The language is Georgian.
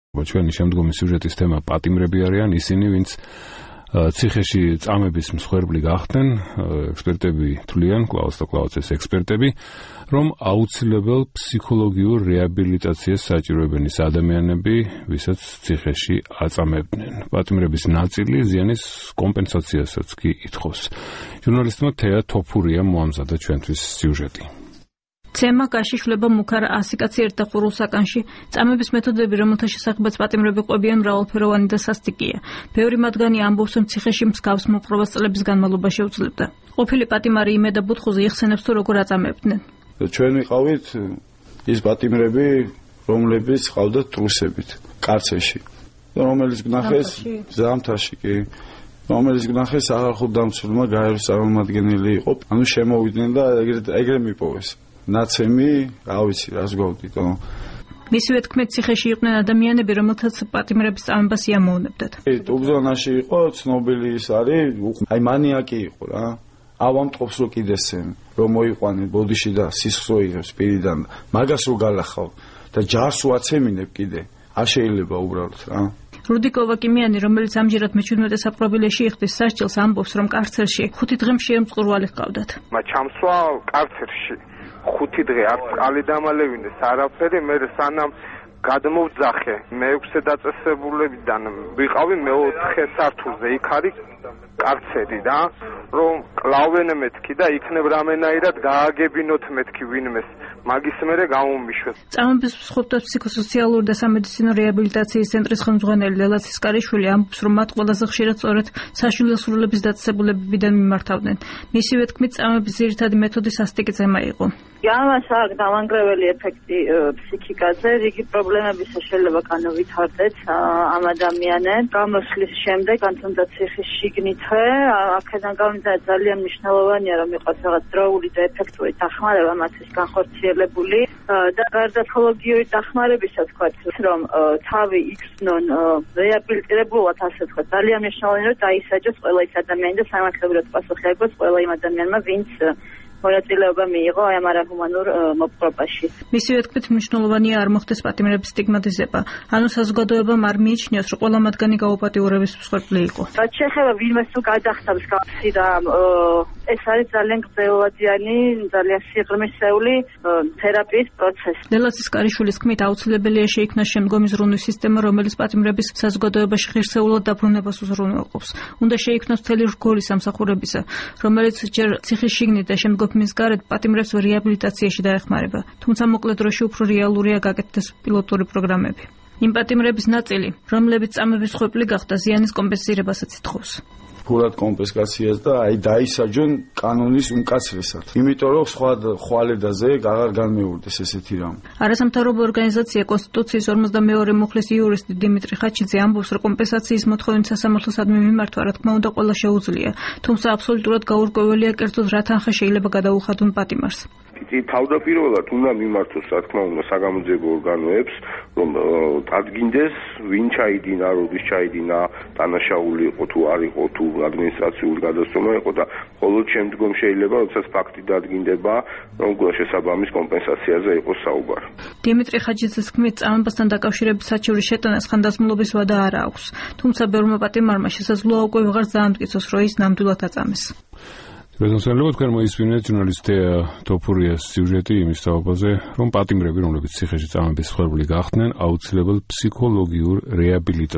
ჩვენი შემდგომი სიუჟეტის თემა პატიმრები არიან, ისინი, ვინც ციხეში წამების მსხვერპლი გახდნენ, ექსპერტები თვლიან, კლაუს და კლაუსის ექსპერტები, რომ აუცილებელ ფსიქოლოგიურ რეაბილიტაციას საჭიროებენ ის ადამიანები, ვისაც ციხეში აწამებდნენ. პატიმრების ნაწილი ზიანის კომპენსაციასაც კი ითხოვს. ჟურნალისტმა თეა თოფურია მოამზადა ჩვენთვის სიუჟეტი. ცემა გაშიშვლება მუქარ 100 კაცი ერთ და ხურულს საკანში. წამების მეთოდები, რომელთა შესახებაც პატიმრები ყვებიან, მრავალფეროვანი და სასტიკია. ბევრი მათგანი ამბობს, რომ ციხეში მსგავს მოპყრობას წლების განმავლობაში შეუძლებდა. ყოფილი პატიმარი იმედა ბუთხუზე იხსენებს, თუ როგორ აწამებდნენ. ჩვენ ვიყავით ის პატიმრები, რომლებიც ყავდათ ტრუსებით, კარცერში. რომელიც გნახეს ზამთარში კი. რომელიც გნახეს აღარხუდამცველმა გაეროს წარმომადგენელი იყო. ანუ შემოვიდნენ და ეგრე მიპოვეს. ნაცემი, რა ვიცი, რას გვავდითო. მისივე თქმით, ციხეში იყვნენ ადამიანები, რომელთაც პატიმრების წამებას იამოვნებდათ. ტუბზონაში იყო ცნობილი ის არის, აი მანიაკი იყო რა. ავამტყობს რო კიდესენ, რომ მოიყვანენ ბოდიში და სისხლს იღებს პირიდან, მაგას რო გალახავ და ჯარს უაცემინებ კიდე. არ შეიძლება უბრალოდ რა. რუდი კოვაკიმიანი, რომელიც ამჯერად მე-17 საპყრობილეში იხდის სასჯელს, ამბობს, რომ კარცერში 5 დღე მშიერ მწყურვალი ჰყავდათ. ჩამსვა კარცერში 5 დღე არც წყალი დამალევინდეს არაფერი, მე სანამ გადმოვძახე მე-6 დაწესებულებიდან ვიყავი მე-4 სართულზე, იქ არის კარცერი და რომ კლავენ მეთქი და იქნებ რამენაირად გააგებინოთ მეთქი ვინმეს მაგის მერე გამომიშვეს. წამების მსხვერპლთა ფსიქოსოციალური და სამედიცინო რეაბილიტაციის ცენტრის ხელმძღვანელი ლელა ცისკარიშვილი ამბობს, რომ მათ ყველაზე ხშირად სწორედ საშვილოსრულების დაწესებულებებიდან მიმართავდნენ. მისივე თქმით, წამების ძირითადი მეთოდი სასტიკი ცემა იყო. ამას აქვს დამანგრეველი ეფექტი ფსიქიკაზე, რიგი პრობლემების შეიძლება განავითარდეს ამ ადამიანებს. გამოსვლის შემდეგ, ან თუნდაც ციხის შიგნითვე, აქედან გამომდინარე ძალიან მნიშვნელოვანია, რომ იყოს რაღაც დროული და ეფექტური დახმარება მათთვის განხორციელებული და გარდაცვალებიური დახმარებისა თქვათ, რომ თავი იქნონ რეაბილიტირებულად, ასე თქვათ, ძალიან მნიშვნელოვანია, რომ დაისაჯოს ყველა ის ადამიანი და სამართლებრივად პასუხისმგებლობს ყველა იმ ადამიანმა, ვინც მონაწილეობა მიიღო ამ არაჰუმანურ მოპყრობაში. მისივე თქმით, მნიშვნელოვანია არ მოხდეს პატიმრების სტიგმატიზება. ანუ საზოგადოებამ არ მიიჩნიოს, რომ ყველა მათგანი გაუპატიურების მსხვერპლი იყო. რაც შეეხება ვინმეს თუ გადახსავს გავსი და ეს არის ძალიან გრძელვადიანი, ძალიან სიღრმისეული თერაპიის პროცესი. ლელა ცისკარიშვილის თქმით, აუცილებელია შეიქმნას შემდგომი ზრუნვის სისტემა, რომელიც პატიმრების საზოგადოებაში ღირსეულად დაბრუნებას უზრუნველყოფს. უნდა შეიქმნას მთელი რგოლი სამსახურებისა, რომელიც ჯერ ციხის შიგნით და შემდგომ მის გარეთ პატიმრებს რეაბილიტაციაში დაეხმარება. თუმცა მოკლე დროში უფრო რეალურია გაკეთდეს პილოტური პროგრამები. იმ პატიმრების ნაწილი, რომლებიც წამების მსხვერპლი გახდა, ზიანის კომპენსირებასაც ითხოვს. ფულად კომპენსაციას და აი დაისაჯონ კანონის უმკაცრესად. იმიტომ რომ სხვა ხვალედაზე აღარ განმეორდეს ესეთი რამ. არასამთავრობო ორგანიზაცია კონსტიტუციის 52 მუხლის იურისტი დიმიტრი ხაჩიძე ამბობს, რომ კომპენსაციის მოთხოვნით სასამართლოსადმი მიმართვა, რა თქმა უნდა, ყველა შეუძლია. თუმცა აბსოლუტურად გაურკვეველია კერძოდ რა თანხა შეიძლება გადაუხადონ პატიმარს. თავდაპირველად უნდა მიმართოს, რა თქმა უნდა, საგამოძიებო ორგანოებს, რომ დადგინდეს, ვინ ჩაიდინა, როდის ჩაიდინა, დანაშაული იყო თუ არ იყო, თუ ადმინისტრაციული გადასწორება იყო და მხოლოდ შემდგომ შეიძლება, როდესაც ფაქტი დადგინდება, რომ შესაბამის კომპენსაციაზე იყოს საუბარი. დიმიტრი ხაჩიძის თქმით, წამებასთან დაკავშირებით საჩივრის შეტანას ხანდაზმულობის ვადა არ აქვს. თუმცა ბევრმა პატიმარმა შესაძლოა უკვე ვეღარ დაამტკიცოს, რომ ის ნამდვილად აწამეს. ბეზონსელებო თქვენ მოისმინეთ ჟურნალისტი თოფურიას სიუჟეტი იმის თაობაზე, რომ პატიმრები, რომლებიც ციხეში წამების მსხვერპლი გახდნენ, აუცილებელ ფსიქოლოგიურ რეაბილიტაციას